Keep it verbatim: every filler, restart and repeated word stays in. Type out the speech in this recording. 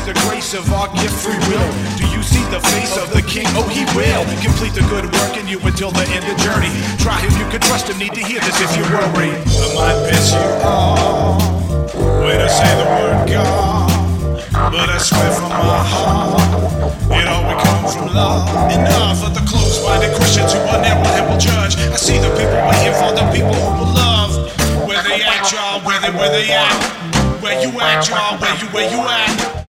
the grace of our gift, free will. Do you see the face of the King? Oh, he will complete the good work in you until the end of journey. Try him, you can trust him. Need to hear this if you're worried. I might piss you off when I say the word God, but I swear from my heart it all will come from love. Enough of the closed-minded Christians who are narrow and will judge. I see the people waiting for the people who will love. Where they at, y'all? Where they, where they at? Where you at, y'all? Where you, where you at?